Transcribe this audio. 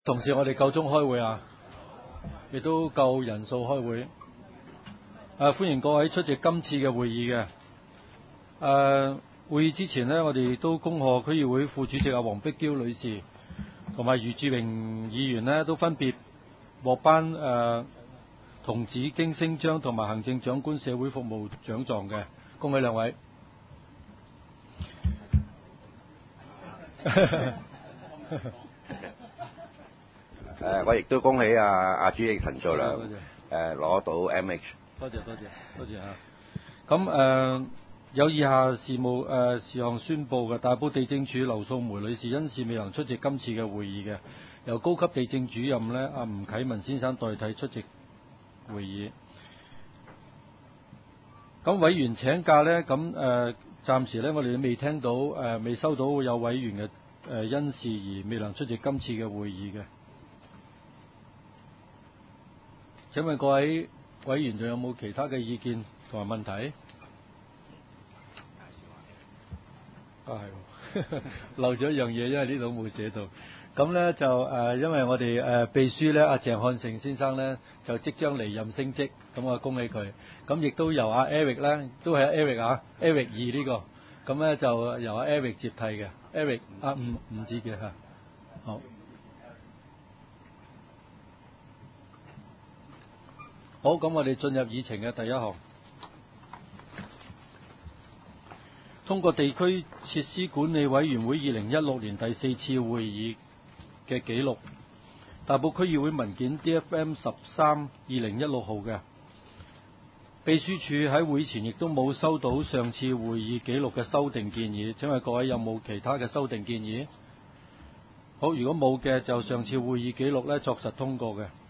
同時我哋夠鐘開會啊，亦都夠人數開會。歡迎各位出席今次嘅會議嘅。會議之前呢，我哋都恭賀區議會副主席黃碧嬌女士同埋余志榮議員呢，都分別獲頒銅紫荊星章同埋行政長官社會服務獎狀嘅，恭喜兩位。 我亦都恭喜阿主席陳俊良攞到 MH。 多謝嚇。咁有以下事項宣佈嘅，大埔地政處劉素梅女士因事未能出席今次嘅會議嘅，由高級地政主任呢阿吳啟文先生代替出席會議。咁委員請假呢，咁暫時呢，我哋都未聽到未收到有委員嘅因事而未能出席今次嘅會議嘅。請問各位委員仲有冇其他嘅意見同埋問題？係漏咗一樣嘢，因為呢度冇寫到。咁呢就因為我哋秘書呢，阿鄭漢成先生呢，就即將離任升職，咁我恭喜佢。咁亦都由阿 Eric 呢，都係 Eric Eric 2呢個，咁呢就由阿 Eric 接替嘅。Eric 唔知嘅嚇。好。好，咁我哋進入議程嘅第一項，通過地區設施管理委員會2016年第4次會議嘅記錄，大埔區議會文件 DFM 13/2016號嘅。秘書處喺會前亦都冇收到上次會議記錄嘅修訂建議，請問各位有冇其他嘅修訂建議？好，如果冇嘅就上次會議記錄呢作實通過嘅。